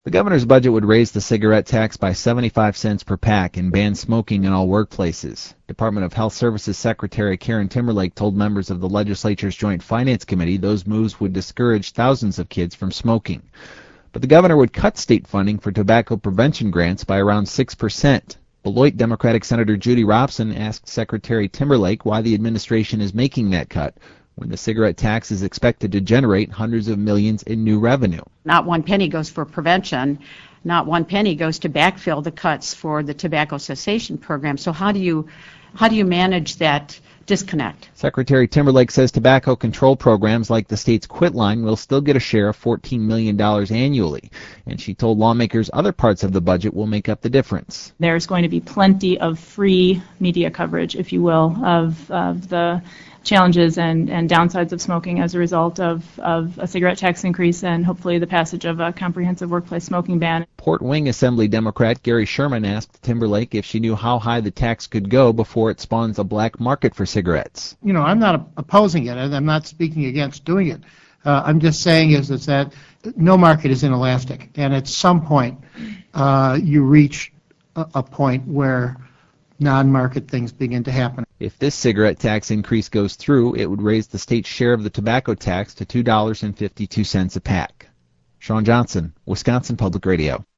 The governor's budget would raise the cigarette tax by 75 cents per pack and ban smoking in all workplaces. Department of Health Services Secretary Karen Timberlake told members of the legislature's Joint Finance Committee those moves would discourage thousands of kids from smoking. But the governor would cut state funding for tobacco prevention grants by around 6%. Beloit Democratic Senator Judy Robson asked Secretary Timberlake why the administration is making that cut when the cigarette tax is expected to generate hundreds of millions in new revenue. Not one penny goes for prevention. Not one penny goes to backfill the cuts for the tobacco cessation program. So how do you manage that disconnect? Secretary Timberlake says tobacco control programs like the state's Quit Line will still get a share of $14 million annually. And she told lawmakers other parts of the budget will make up the difference. There's going to be plenty of free media coverage, if you will, of the challenges and downsides of smoking as a result of a cigarette tax increase and hopefully the passage of a comprehensive workplace smoking ban. Port Wing Assembly Democrat Gary Sherman asked Timberlake if she knew how high the tax could go before it spawns a black market for cigarettes. You know, I'm not opposing it, and I'm not speaking against doing it. I'm just saying is that no market is inelastic, and at some point you reach a point where non-market things begin to happen. If this cigarette tax increase goes through, it would raise the state's share of the tobacco tax to $2.52 a pack. Sean Johnson, Wisconsin Public Radio.